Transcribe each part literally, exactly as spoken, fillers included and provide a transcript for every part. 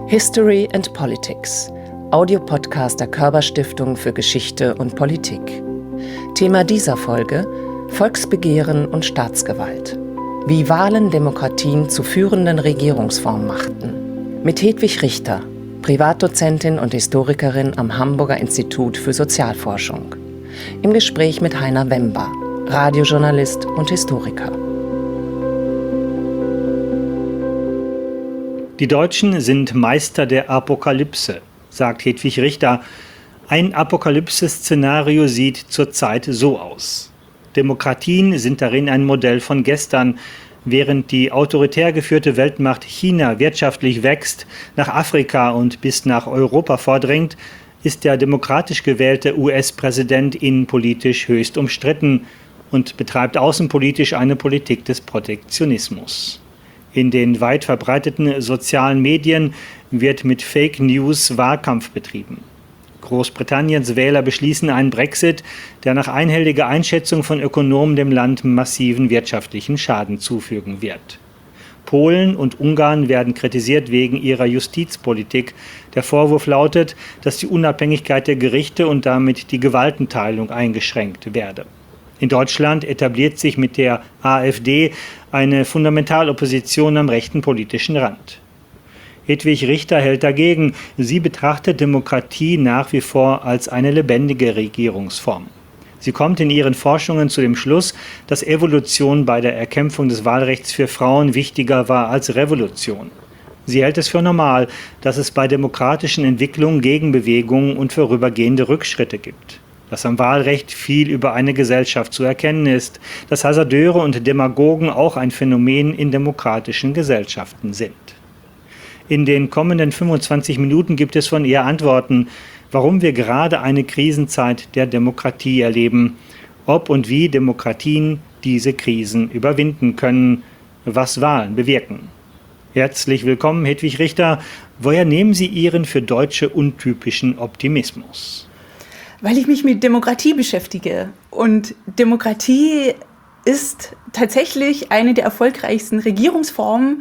History and Politics, Audiopodcast der Körber-Stiftung für Geschichte und Politik. Thema dieser Folge: Volksbegehren und Staatsgewalt. Wie Wahlen Demokratien zu führenden Regierungsformen machten. Mit Hedwig Richter, Privatdozentin und Historikerin am Hamburger Institut für Sozialforschung. Im Gespräch mit Heiner Wember, Radiojournalist und Historiker. Die Deutschen sind Meister der Apokalypse, sagt Hedwig Richter. Ein Apokalypse-Szenario sieht zurzeit so aus. Demokratien sind darin ein Modell von gestern. Während die autoritär geführte Weltmacht China wirtschaftlich wächst, nach Afrika und bis nach Europa vordringt, ist der demokratisch gewählte U S-Präsident innenpolitisch höchst umstritten und betreibt außenpolitisch eine Politik des Protektionismus. In den weit verbreiteten sozialen Medien wird mit Fake News Wahlkampf betrieben. Großbritanniens Wähler beschließen einen Brexit, der nach einhelliger Einschätzung von Ökonomen dem Land massiven wirtschaftlichen Schaden zufügen wird. Polen und Ungarn werden kritisiert wegen ihrer Justizpolitik. Der Vorwurf lautet, dass die Unabhängigkeit der Gerichte und damit die Gewaltenteilung eingeschränkt werde. In Deutschland etabliert sich mit der AfD eine Fundamentalopposition am rechten politischen Rand. Hedwig Richter hält dagegen, sie betrachtet Demokratie nach wie vor als eine lebendige Regierungsform. Sie kommt in ihren Forschungen zu dem Schluss, dass Evolution bei der Erkämpfung des Wahlrechts für Frauen wichtiger war als Revolution. Sie hält es für normal, dass es bei demokratischen Entwicklungen Gegenbewegungen und vorübergehende Rückschritte gibt. Dass am Wahlrecht viel über eine Gesellschaft zu erkennen ist, dass Hasardeure und Demagogen auch ein Phänomen in demokratischen Gesellschaften sind. In den kommenden fünfundzwanzig Minuten gibt es von ihr Antworten, warum wir gerade eine Krisenzeit der Demokratie erleben, ob und wie Demokratien diese Krisen überwinden können, was Wahlen bewirken. Herzlich willkommen, Hedwig Richter. Woher nehmen Sie Ihren für Deutsche untypischen Optimismus? Weil ich mich mit Demokratie beschäftige. Und Demokratie ist tatsächlich eine der erfolgreichsten Regierungsformen.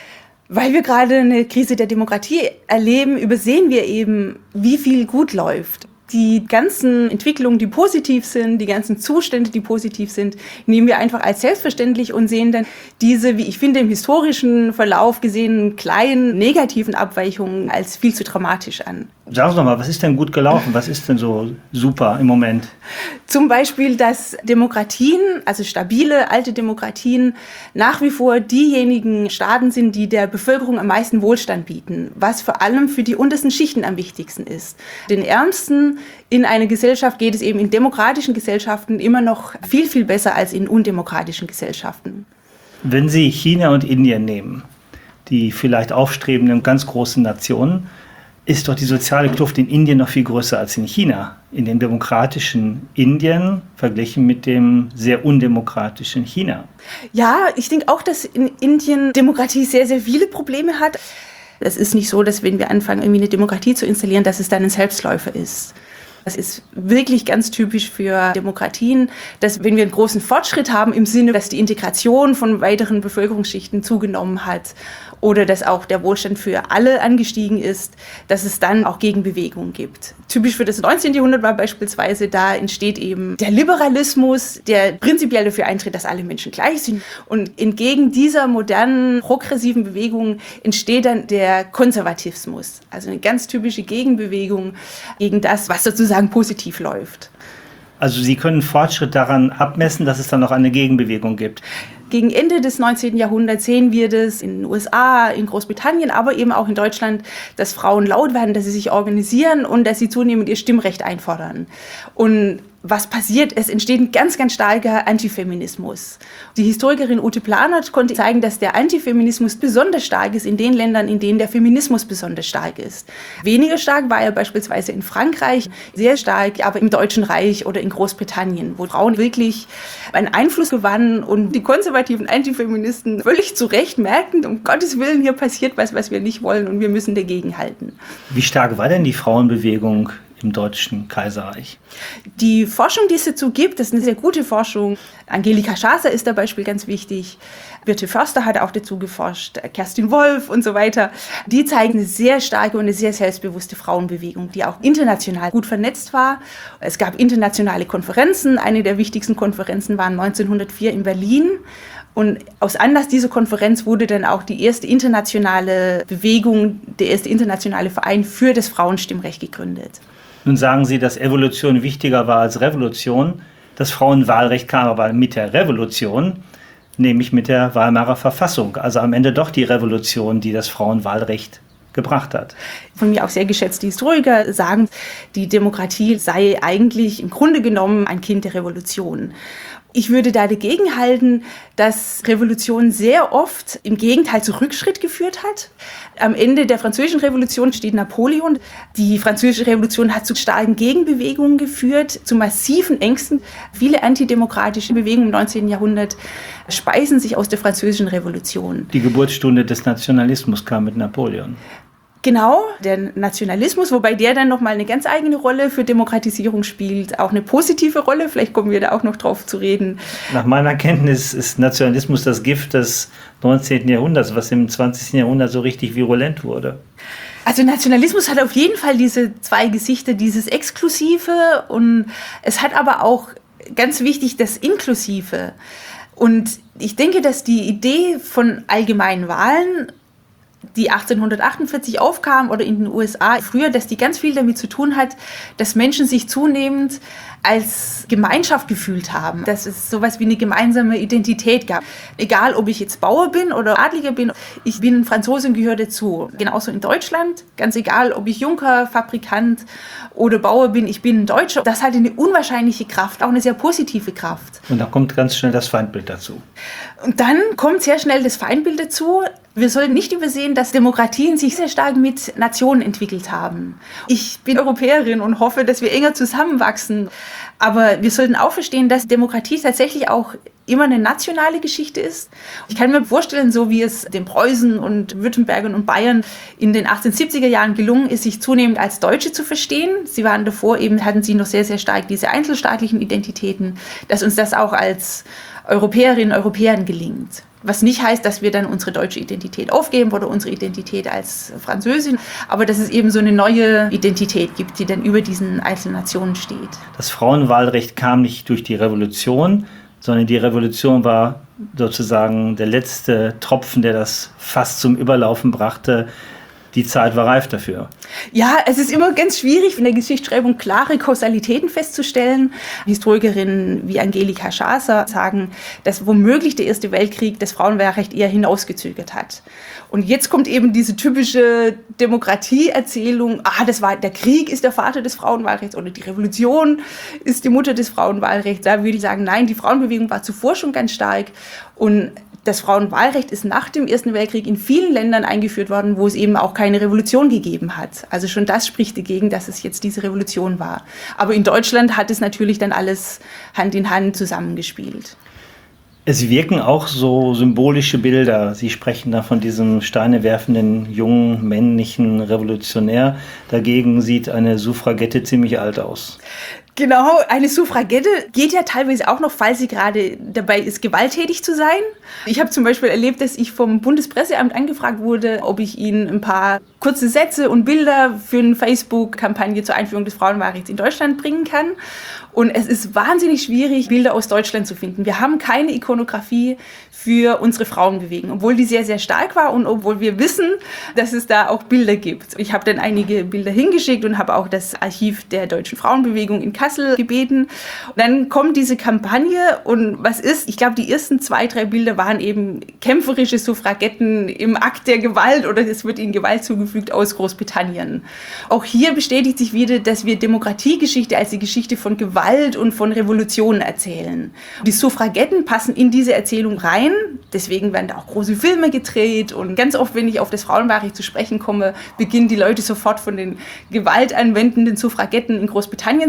Weil wir gerade eine Krise der Demokratie erleben, übersehen wir eben, wie viel gut läuft. Die ganzen Entwicklungen, die positiv sind, die ganzen Zustände, die positiv sind, nehmen wir einfach als selbstverständlich und sehen dann diese, wie ich finde, im historischen Verlauf gesehen, kleinen negativen Abweichungen als viel zu dramatisch an. Sagen Sie doch mal, was ist denn gut gelaufen? Was ist denn so super im Moment? Zum Beispiel, dass Demokratien, also stabile, alte Demokratien, nach wie vor diejenigen Staaten sind, die der Bevölkerung am meisten Wohlstand bieten, was vor allem für die untersten Schichten am wichtigsten ist. Den Ärmsten in einer Gesellschaft geht es eben in demokratischen Gesellschaften immer noch viel, viel besser als in undemokratischen Gesellschaften. Wenn Sie China und Indien nehmen, die vielleicht aufstrebenden ganz großen Nationen, ist doch die soziale Kluft in Indien noch viel größer als in China. In dem demokratischen Indien verglichen mit dem sehr undemokratischen China. Ja, ich denke auch, dass in Indien Demokratie sehr, sehr viele Probleme hat. Es ist nicht so, dass wenn wir anfangen, irgendwie eine Demokratie zu installieren, dass es dann ein Selbstläufer ist. Das ist wirklich ganz typisch für Demokratien, dass wenn wir einen großen Fortschritt haben im Sinne, dass die Integration von weiteren Bevölkerungsschichten zugenommen hat oder dass auch der Wohlstand für alle angestiegen ist, dass es dann auch Gegenbewegungen gibt. Typisch für das neunzehnten Jahrhundert war beispielsweise, da entsteht eben der Liberalismus, der prinzipiell dafür eintritt, dass alle Menschen gleich sind. Und entgegen dieser modernen, progressiven Bewegung entsteht dann der Konservatismus, also eine ganz typische Gegenbewegung gegen das, was sozusagen sagen, positiv läuft. Also Sie können Fortschritt daran abmessen, dass es dann noch eine Gegenbewegung gibt. Gegen Ende des neunzehnten Jahrhunderts sehen wir das in den U S A, in Großbritannien, aber eben auch in Deutschland, dass Frauen laut werden, dass sie sich organisieren und dass sie zunehmend ihr Stimmrecht einfordern. Und was passiert? Es entsteht ein ganz, ganz starker Antifeminismus. Die Historikerin Ute Planert konnte zeigen, dass der Antifeminismus besonders stark ist in den Ländern, in denen der Feminismus besonders stark ist. Weniger stark war er beispielsweise in Frankreich, sehr stark aber im Deutschen Reich oder in Großbritannien, wo Frauen wirklich einen Einfluss gewannen und die konservativen Antifeministen völlig zu Recht merkten, um Gottes Willen, hier passiert was, was wir nicht wollen und wir müssen dagegen halten. Wie stark war denn die Frauenbewegung im Deutschen Kaiserreich? Die Forschung, die es dazu gibt, das ist eine sehr gute Forschung. Angelika Schaaßer ist da Beispiel ganz wichtig. Birte Förster hat auch dazu geforscht, Kerstin Wolf und so weiter. Die zeigen eine sehr starke und eine sehr selbstbewusste Frauenbewegung, die auch international gut vernetzt war. Es gab internationale Konferenzen. Eine der wichtigsten Konferenzen war neunzehnhundertvier in Berlin. Und aus Anlass dieser Konferenz wurde dann auch die erste internationale Bewegung, der erste internationale Verein für das Frauenstimmrecht gegründet. Nun sagen Sie, dass Evolution wichtiger war als Revolution. Das Frauenwahlrecht kam aber mit der Revolution, nämlich mit der Weimarer Verfassung. Also am Ende doch die Revolution, die das Frauenwahlrecht gebracht hat. Von mir auch sehr geschätzte Historiker sagen, die Demokratie sei eigentlich im Grunde genommen ein Kind der Revolution. Ich würde da dagegen halten, dass Revolution sehr oft im Gegenteil zu Rückschritt geführt hat. Am Ende der Französischen Revolution steht Napoleon. Die Französische Revolution hat zu starken Gegenbewegungen geführt, zu massiven Ängsten. Viele antidemokratische Bewegungen im neunzehnten Jahrhundert speisen sich aus der Französischen Revolution. Die Geburtsstunde des Nationalismus kam mit Napoleon. Genau, der Nationalismus, wobei der dann nochmal eine ganz eigene Rolle für Demokratisierung spielt, auch eine positive Rolle, vielleicht kommen wir da auch noch drauf zu reden. Nach meiner Kenntnis ist Nationalismus das Gift des neunzehnten Jahrhunderts, was im zwanzigsten Jahrhundert so richtig virulent wurde. Also Nationalismus hat auf jeden Fall diese zwei Gesichter, dieses Exklusive, und es hat aber auch, ganz wichtig, das Inklusive. Und ich denke, dass die Idee von allgemeinen Wahlen, die achtzehnhundertachtundvierzig aufkam oder in den U S A früher, dass die ganz viel damit zu tun hat, dass Menschen sich zunehmend als Gemeinschaft gefühlt haben, dass es sowas wie eine gemeinsame Identität gab. Egal, ob ich jetzt Bauer bin oder Adliger bin, ich bin Franzose und gehöre dazu. Genauso in Deutschland, ganz egal, ob ich Junker, Fabrikant oder Bauer bin, ich bin ein Deutscher. Das hat eine unwahrscheinliche Kraft, auch eine sehr positive Kraft. Und da kommt ganz schnell das Feindbild dazu. Und dann kommt sehr schnell das Feindbild dazu. Wir sollten nicht übersehen, dass Demokratien sich sehr stark mit Nationen entwickelt haben. Ich bin Europäerin und hoffe, dass wir enger zusammenwachsen. Aber wir sollten auch verstehen, dass Demokratie tatsächlich auch immer eine nationale Geschichte ist. Ich kann mir vorstellen, so wie es den Preußen und Württembergern und Bayern in den achtzehnhundertsiebziger Jahren gelungen ist, sich zunehmend als Deutsche zu verstehen. Sie waren davor eben, hatten sie noch sehr, sehr stark diese einzelstaatlichen Identitäten, dass uns das auch als Europäerinnen und Europäern gelingt. Was nicht heißt, dass wir dann unsere deutsche Identität aufgeben oder unsere Identität als Französin, aber dass es eben so eine neue Identität gibt, die dann über diesen einzelnen Nationen steht. Das Frauenwahlrecht kam nicht durch die Revolution, sondern die Revolution war sozusagen der letzte Tropfen, der das Fass zum Überlaufen brachte. Die Zeit war reif dafür. Ja, es ist immer ganz schwierig, in der Geschichtsschreibung klare Kausalitäten festzustellen. Historikerinnen wie Angelika Schaaßer sagen, dass womöglich der Erste Weltkrieg das Frauenwahlrecht eher hinausgezögert hat. Und jetzt kommt eben diese typische Demokratieerzählung, ah, das war, der Krieg ist der Vater des Frauenwahlrechts oder die Revolution ist die Mutter des Frauenwahlrechts. Da würde ich sagen, nein, die Frauenbewegung war zuvor schon ganz stark, und das Frauenwahlrecht ist nach dem Ersten Weltkrieg in vielen Ländern eingeführt worden, wo es eben auch keine Revolution gegeben hat. Also schon das spricht dagegen, dass es jetzt diese Revolution war. Aber in Deutschland hat es natürlich dann alles Hand in Hand zusammengespielt. Es wirken auch so symbolische Bilder. Sie sprechen da von diesem steinewerfenden, jungen, männlichen Revolutionär. Dagegen sieht eine Suffragette ziemlich alt aus. Genau, eine Suffragette geht ja teilweise auch noch, falls sie gerade dabei ist, gewalttätig zu sein. Ich habe zum Beispiel erlebt, dass ich vom Bundespresseamt angefragt wurde, ob ich ihnen ein paar kurze Sätze und Bilder für eine Facebook-Kampagne zur Einführung des Frauenwahlrechts in Deutschland bringen kann. Und es ist wahnsinnig schwierig, Bilder aus Deutschland zu finden. Wir haben keine Ikonografie für unsere Frauenbewegung, obwohl die sehr, sehr stark war und obwohl wir wissen, dass es da auch Bilder gibt. Ich habe dann einige Bilder hingeschickt und habe auch das Archiv der deutschen Frauenbewegung in Kassel gebeten. Und dann kommt diese Kampagne und was ist? Ich glaube, die ersten zwei, drei Bilder waren eben kämpferische Suffragetten im Akt der Gewalt oder es wird ihnen Gewalt zugefügt aus Großbritannien. Auch hier bestätigt sich wieder, dass wir Demokratiegeschichte als die Geschichte von Gewalt und von Revolutionen erzählen. Die Suffragetten passen in diese Erzählung rein, deswegen werden da auch große Filme gedreht und ganz oft, wenn ich auf das Frauenwahlrecht zu sprechen komme, beginnen die Leute sofort von den gewaltanwendenden Suffragetten in Großbritannien zu erzählen.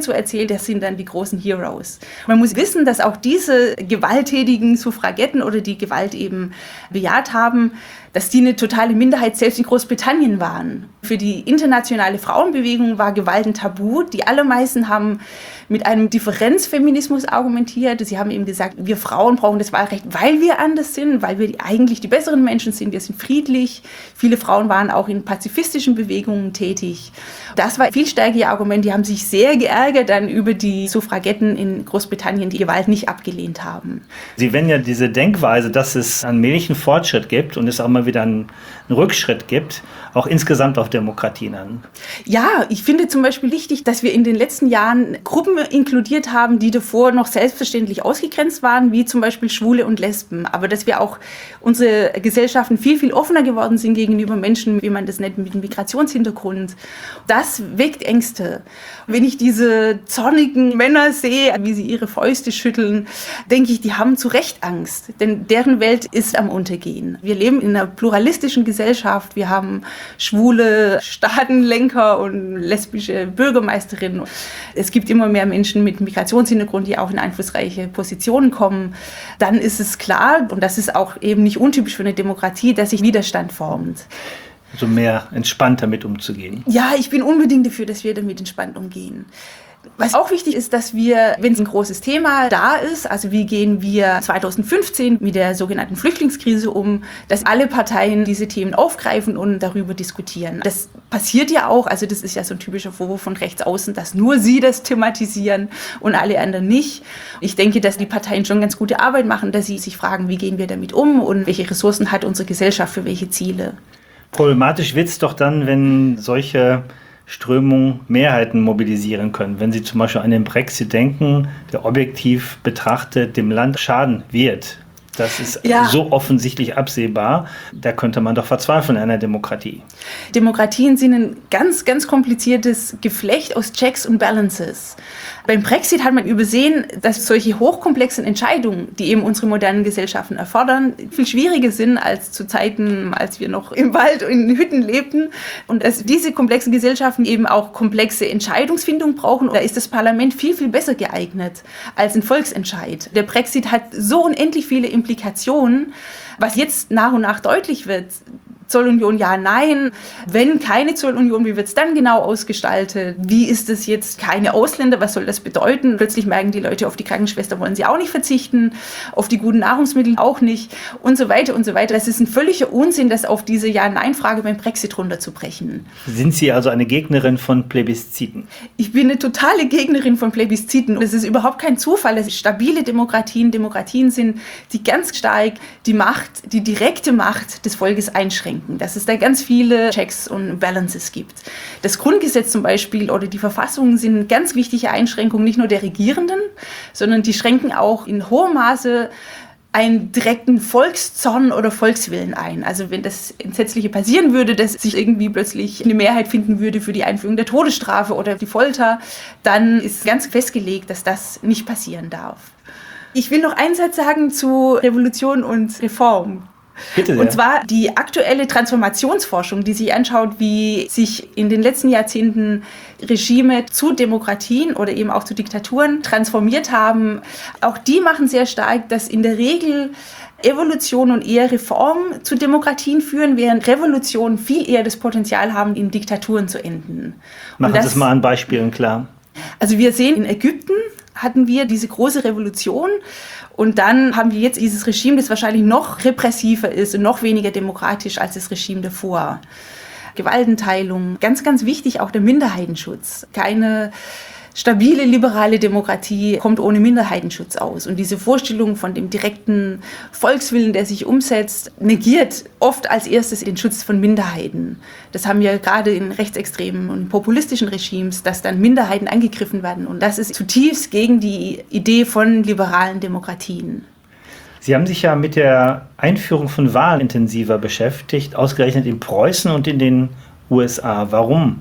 gewählt, das sind dann die großen Heroes. Man muss wissen, dass auch diese gewalttätigen Suffragetten oder die Gewalt eben bejaht haben, dass die eine totale Minderheit selbst in Großbritannien waren. Für die internationale Frauenbewegung war Gewalt ein Tabu. Die allermeisten haben mit einem Differenzfeminismus argumentiert. Sie haben eben gesagt, wir Frauen brauchen das Wahlrecht, weil wir anders sind, weil wir die, eigentlich die besseren Menschen sind. Wir sind friedlich. Viele Frauen waren auch in pazifistischen Bewegungen tätig. Das war ein viel stärkeres Argument. Die haben sich sehr geärgert dann über die Suffragetten in Großbritannien, die Gewalt nicht abgelehnt haben. Sie wenden ja diese Denkweise, dass es allmählichen Fortschritt gibt und es auch mal wieder einen Rückschritt gibt, auch insgesamt auf Demokratien an. Ja, ich finde zum Beispiel wichtig, dass wir in den letzten Jahren Gruppen inkludiert haben, die davor noch selbstverständlich ausgegrenzt waren, wie zum Beispiel Schwule und Lesben. Aber dass wir auch unsere Gesellschaften viel, viel offener geworden sind gegenüber Menschen, wie man das nennt, mit einem Migrationshintergrund. Das weckt Ängste. Wenn ich diese zornigen Männer sehe, wie sie ihre Fäuste schütteln, denke ich, die haben zu Recht Angst. Denn deren Welt ist am Untergehen. Wir leben in einer pluralistischen Gesellschaft. Wir haben schwule Staatenlenker und lesbische Bürgermeisterinnen. Es gibt immer mehr Menschen mit Migrationshintergrund, die auch in einflussreiche Positionen kommen. Dann ist es klar, und das ist auch eben nicht untypisch für eine Demokratie, dass sich Widerstand formt. Also mehr entspannt damit umzugehen. Ja, ich bin unbedingt dafür, dass wir damit entspannt umgehen. Was auch wichtig ist, dass wir, wenn ein großes Thema da ist, also wie gehen wir zwanzig fünfzehn mit der sogenannten Flüchtlingskrise um, dass alle Parteien diese Themen aufgreifen und darüber diskutieren. Das passiert ja auch, also das ist ja so ein typischer Vorwurf von rechts außen, dass nur sie das thematisieren und alle anderen nicht. Ich denke, dass die Parteien schon ganz gute Arbeit machen, dass sie sich fragen, wie gehen wir damit um und welche Ressourcen hat unsere Gesellschaft für welche Ziele. Problematisch wird es doch dann, wenn solche Strömungen Mehrheiten mobilisieren können. Wenn Sie zum Beispiel an den Brexit denken, der objektiv betrachtet dem Land schaden wird. Das ist ja so offensichtlich absehbar. Da könnte man doch verzweifeln in einer Demokratie. Demokratien sind ein ganz, ganz kompliziertes Geflecht aus Checks und Balances. Beim Brexit hat man übersehen, dass solche hochkomplexen Entscheidungen, die eben unsere modernen Gesellschaften erfordern, viel schwieriger sind als zu Zeiten, als wir noch im Wald und in Hütten lebten. Und dass diese komplexen Gesellschaften eben auch komplexe Entscheidungsfindung brauchen. Da ist das Parlament viel, viel besser geeignet als ein Volksentscheid. Der Brexit hat so unendlich viele Implikationen, was jetzt nach und nach deutlich wird. Zollunion, ja, nein. Wenn keine Zollunion, wie wird es dann genau ausgestaltet? Wie ist es jetzt keine Ausländer? Was soll das bedeuten? Plötzlich merken die Leute, auf die Krankenschwester wollen sie auch nicht verzichten, auf die guten Nahrungsmittel auch nicht und so weiter und so weiter. Das ist ein völliger Unsinn, das auf diese Ja-Nein-Frage beim Brexit runterzubrechen. Sind Sie also eine Gegnerin von Plebisziten? Ich bin eine totale Gegnerin von Plebisziten. Es ist überhaupt kein Zufall, dass stabile Demokratien Demokratien sind, die ganz stark die Macht, die direkte Macht des Volkes einschränken. Dass es da ganz viele Checks und Balances gibt. Das Grundgesetz zum Beispiel oder die Verfassungen sind ganz wichtige Einschränkungen, nicht nur der Regierenden, sondern die schränken auch in hohem Maße einen direkten Volkszorn oder Volkswillen ein. Also wenn das Entsetzliche passieren würde, dass sich irgendwie plötzlich eine Mehrheit finden würde für die Einführung der Todesstrafe oder die Folter, dann ist ganz festgelegt, dass das nicht passieren darf. Ich will noch einen Satz sagen zu Revolution und Reform. Bitte sehr. Und zwar die aktuelle Transformationsforschung, die sich anschaut, wie sich in den letzten Jahrzehnten Regime zu Demokratien oder eben auch zu Diktaturen transformiert haben. Auch die machen sehr stark, dass in der Regel Evolution und eher Reform zu Demokratien führen, während Revolutionen viel eher das Potenzial haben, in Diktaturen zu enden. Machen Sie das mal an Beispielen klar. Also wir sehen in Ägypten, hatten wir diese große Revolution und dann haben wir jetzt dieses Regime, das wahrscheinlich noch repressiver ist und noch weniger demokratisch als das Regime davor. Gewaltenteilung, ganz, ganz wichtig auch der Minderheitenschutz. Keine stabile liberale Demokratie kommt ohne Minderheitenschutz aus. Und diese Vorstellung von dem direkten Volkswillen, der sich umsetzt, negiert oft als erstes den Schutz von Minderheiten. Das haben wir gerade in rechtsextremen und populistischen Regimes, dass dann Minderheiten angegriffen werden. Und das ist zutiefst gegen die Idee von liberalen Demokratien. Sie haben sich ja mit der Einführung von Wahlen intensiver beschäftigt, ausgerechnet in Preußen und in den U S A. Warum?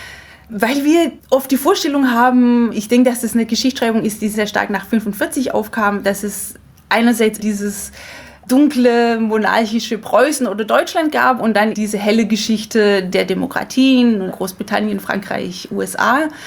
Weil wir oft die Vorstellung haben, ich denke, dass das eine Geschichtsschreibung ist, die sehr stark nach fünfundvierzig aufkam, dass es einerseits dieses dunkle monarchische Preußen oder Deutschland gab und dann diese helle Geschichte der Demokratien, Großbritannien, Frankreich, U S A.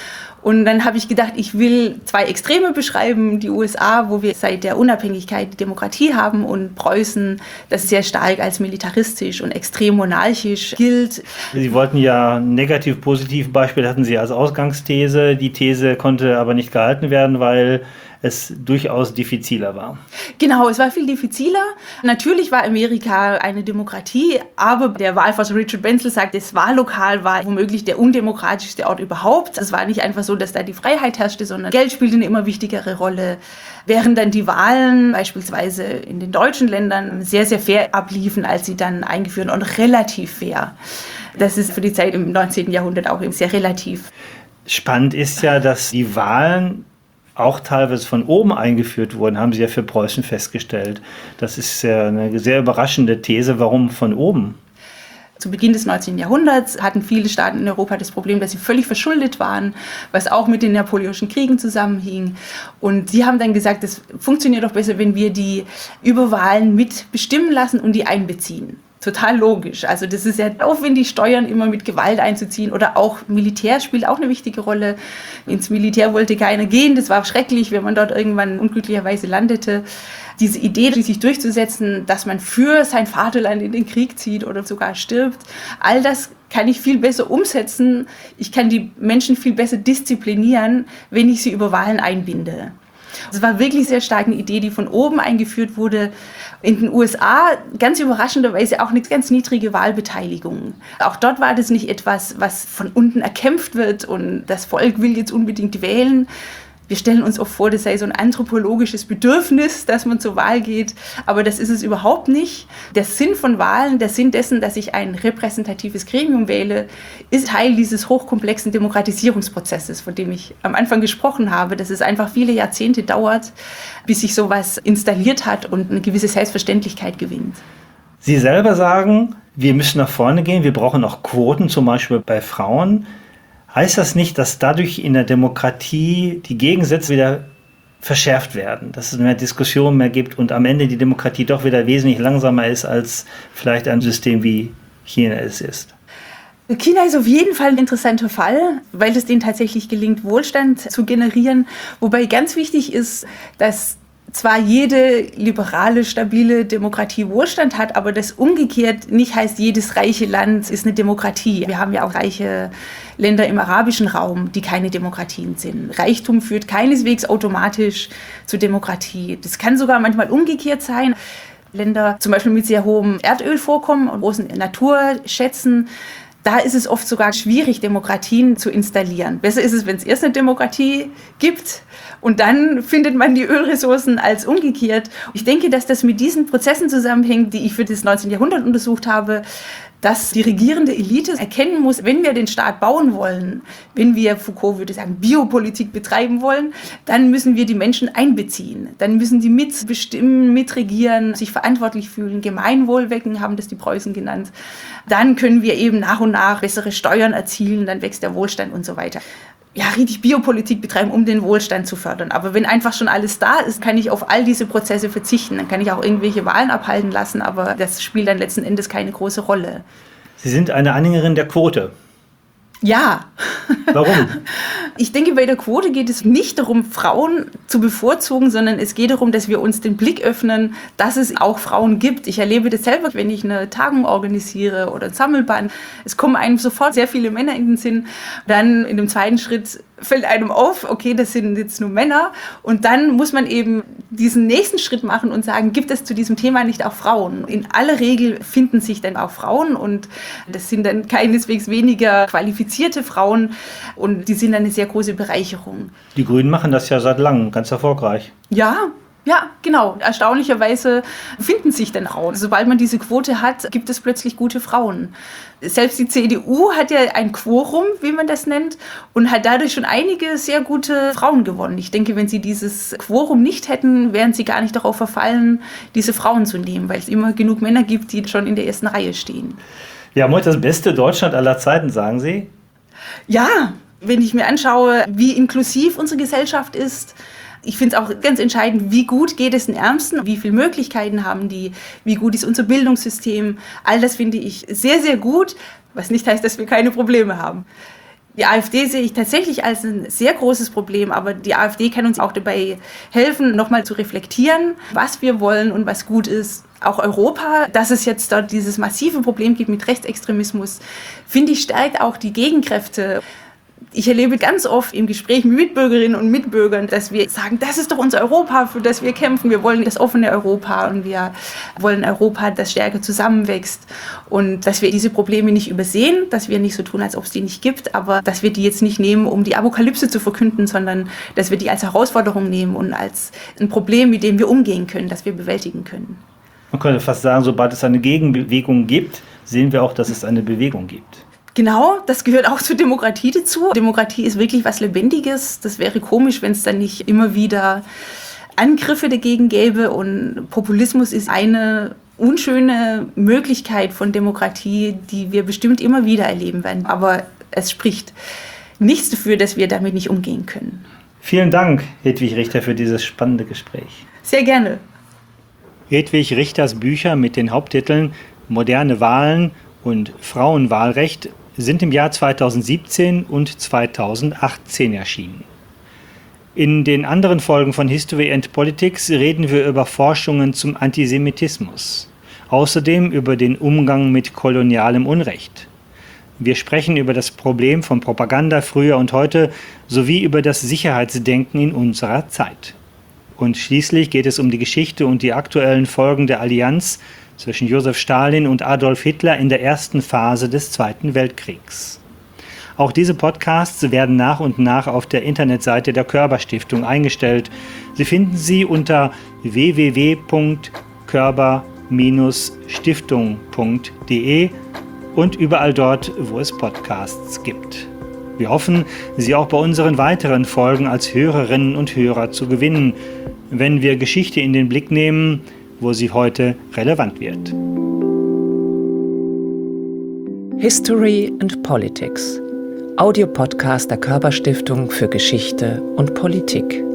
Und dann habe ich gedacht, ich will zwei Extreme beschreiben, die U S A, wo wir seit der Unabhängigkeit die Demokratie haben, und Preußen, das sehr stark als militaristisch und extrem monarchisch gilt. Sie wollten ja negativ-positive Beispiele, hatten Sie als Ausgangsthese. Die These konnte aber nicht gehalten werden, weil es durchaus diffiziler war. Genau, es war viel diffiziler. Natürlich war Amerika eine Demokratie, aber der Wahlforscher Richard Bensel sagt, das Wahllokal war womöglich der undemokratischste Ort überhaupt. Es war nicht einfach so, dass da die Freiheit herrschte, sondern Geld spielte eine immer wichtigere Rolle. Während dann die Wahlen beispielsweise in den deutschen Ländern sehr, sehr fair abliefen, als sie dann eingeführt wurden, und relativ fair. Das ist für die Zeit im neunzehnten Jahrhundert auch eben sehr relativ. Spannend ist ja, dass die Wahlen auch teilweise von oben eingeführt wurden, haben Sie ja für Preußen festgestellt. Das ist ja eine sehr überraschende These. Warum von oben? Zu Beginn des neunzehnten Jahrhunderts hatten viele Staaten in Europa das Problem, dass sie völlig verschuldet waren, was auch mit den Napoleonischen Kriegen zusammenhing. Und sie haben dann gesagt, es funktioniert doch besser, wenn wir die über Wahlen mitbestimmen lassen und die einbeziehen. Total logisch. Also das ist ja aufwendig, Steuern immer mit Gewalt einzuziehen, oder auch Militär spielt auch eine wichtige Rolle. Ins Militär wollte keiner gehen. Das war schrecklich, wenn man dort irgendwann unglücklicherweise landete. Diese Idee, sich durchzusetzen, dass man für sein Vaterland in den Krieg zieht oder sogar stirbt, all das kann ich viel besser umsetzen. Ich kann die Menschen viel besser disziplinieren, wenn ich sie über Wahlen einbinde. Es war wirklich sehr stark eine Idee, die von oben eingeführt wurde. In den U S A ganz überraschenderweise auch eine ganz niedrige Wahlbeteiligung. Auch dort war das nicht etwas, was von unten erkämpft wird und das Volk will jetzt unbedingt wählen. Wir stellen uns oft vor, das sei so ein anthropologisches Bedürfnis, dass man zur Wahl geht, aber das ist es überhaupt nicht. Der Sinn von Wahlen, der Sinn dessen, dass ich ein repräsentatives Gremium wähle, ist Teil dieses hochkomplexen Demokratisierungsprozesses, von dem ich am Anfang gesprochen habe, dass es einfach viele Jahrzehnte dauert, bis sich sowas installiert hat und eine gewisse Selbstverständlichkeit gewinnt. Sie selber sagen, wir müssen nach vorne gehen, wir brauchen auch Quoten, zum Beispiel bei Frauen. Heißt das nicht, dass dadurch in der Demokratie die Gegensätze wieder verschärft werden, dass es mehr Diskussionen mehr gibt und am Ende die Demokratie doch wieder wesentlich langsamer ist, als vielleicht ein System wie China es ist? China ist auf jeden Fall ein interessanter Fall, weil es denen tatsächlich gelingt, Wohlstand zu generieren. Wobei ganz wichtig ist, dass zwar jede liberale, stabile Demokratie Wohlstand hat, aber das umgekehrt nicht heißt, jedes reiche Land ist eine Demokratie. Wir haben ja auch reiche Länder im arabischen Raum, die keine Demokratien sind. Reichtum führt keineswegs automatisch zur Demokratie. Das kann sogar manchmal umgekehrt sein. Länder zum Beispiel mit sehr hohem Erdölvorkommen und großen Naturschätzen, da ist es oft sogar schwierig, Demokratien zu installieren. Besser ist es, wenn es erst eine Demokratie gibt und dann findet man die Ölressourcen, als umgekehrt. Ich denke, dass das mit diesen Prozessen zusammenhängt, die ich für das neunzehnte Jahrhundert untersucht habe, dass die regierende Elite erkennen muss, wenn wir den Staat bauen wollen, wenn wir, Foucault würde sagen, Biopolitik betreiben wollen, dann müssen wir die Menschen einbeziehen. Dann müssen die mitbestimmen, mitregieren, sich verantwortlich fühlen, Gemeinwohl wecken, haben das die Preußen genannt. Dann können wir eben nach und nach bessere Steuern erzielen, dann wächst der Wohlstand und so weiter. Ja, richtig Biopolitik betreiben, um den Wohlstand zu fördern. Aber wenn einfach schon alles da ist, kann ich auf all diese Prozesse verzichten. Dann kann ich auch irgendwelche Wahlen abhalten lassen, aber das spielt dann letzten Endes keine große Rolle. Sie sind eine Anhängerin der Quote. Ja. Warum? Ich denke, bei der Quote geht es nicht darum, Frauen zu bevorzugen, sondern es geht darum, dass wir uns den Blick öffnen, dass es auch Frauen gibt. Ich erlebe das selber, wenn ich eine Tagung organisiere oder ein Sammelband. Es kommen einem sofort sehr viele Männer in den Sinn. Dann in dem zweiten Schritt fällt einem auf, okay, das sind jetzt nur Männer. Und dann muss man eben diesen nächsten Schritt machen und sagen, gibt es zu diesem Thema nicht auch Frauen? In aller Regel finden sich dann auch Frauen und das sind dann keineswegs weniger qualifizierte Frauen und die sind dann eine sehr große Bereicherung. Die Grünen machen das ja seit langem ganz erfolgreich. Ja, ja, genau. Erstaunlicherweise finden sich dann Frauen. Sobald man diese Quote hat, gibt es plötzlich gute Frauen. Selbst die C D U hat ja ein Quorum, wie man das nennt, und hat dadurch schon einige sehr gute Frauen gewonnen. Ich denke, wenn sie dieses Quorum nicht hätten, wären sie gar nicht darauf verfallen, diese Frauen zu nehmen, weil es immer genug Männer gibt, die schon in der ersten Reihe stehen. Wir haben heute das beste Deutschland aller Zeiten, sagen Sie? Ja, wenn ich mir anschaue, wie inklusiv unsere Gesellschaft ist. Ich finde es auch ganz entscheidend, wie gut geht es den Ärmsten, wie viele Möglichkeiten haben die, wie gut ist unser Bildungssystem. All das finde ich sehr, sehr gut, was nicht heißt, dass wir keine Probleme haben. Die AfD sehe ich tatsächlich als ein sehr großes Problem, aber die AfD kann uns auch dabei helfen, nochmal zu reflektieren, was wir wollen und was gut ist. Auch Europa, dass es jetzt dort dieses massive Problem gibt mit Rechtsextremismus, finde ich, stärkt auch die Gegenkräfte. Ich erlebe ganz oft im Gespräch mit Mitbürgerinnen und Mitbürgern, dass wir sagen, das ist doch unser Europa, für das wir kämpfen. Wir wollen das offene Europa und wir wollen Europa, das stärker zusammenwächst. Und dass wir diese Probleme nicht übersehen, dass wir nicht so tun, als ob es die nicht gibt, aber dass wir die jetzt nicht nehmen, um die Apokalypse zu verkünden, sondern dass wir die als Herausforderung nehmen und als ein Problem, mit dem wir umgehen können, das wir bewältigen können. Man könnte fast sagen, sobald es eine Gegenbewegung gibt, sehen wir auch, dass es eine Bewegung gibt. Genau, das gehört auch zur Demokratie dazu. Demokratie ist wirklich was Lebendiges. Das wäre komisch, wenn es dann nicht immer wieder Angriffe dagegen gäbe. Und Populismus ist eine unschöne Möglichkeit von Demokratie, die wir bestimmt immer wieder erleben werden. Aber es spricht nichts dafür, dass wir damit nicht umgehen können. Vielen Dank, Hedwig Richter, für dieses spannende Gespräch. Sehr gerne. Hedwig Richters Bücher mit den Haupttiteln Moderne Wahlen und Frauenwahlrecht sind im Jahr zweitausendsiebzehn und zweitausendachtzehn erschienen. In den anderen Folgen von History and Politics reden wir über Forschungen zum Antisemitismus, außerdem über den Umgang mit kolonialem Unrecht. Wir sprechen über das Problem von Propaganda früher und heute sowie über das Sicherheitsdenken in unserer Zeit. Und schließlich geht es um die Geschichte und die aktuellen Folgen der Allianz zwischen Josef Stalin und Adolf Hitler in der ersten Phase des Zweiten Weltkriegs. Auch diese Podcasts werden nach und nach auf der Internetseite der Körber Stiftung eingestellt. Sie finden sie unter w w w punkt körber Stiftung punkt de und überall dort, wo es Podcasts gibt. Wir hoffen, Sie auch bei unseren weiteren Folgen als Hörerinnen und Hörer zu gewinnen, wenn wir Geschichte in den Blick nehmen, wo sie heute relevant wird. History and Politics. Audiopodcast der Körber Stiftung für Geschichte und Politik.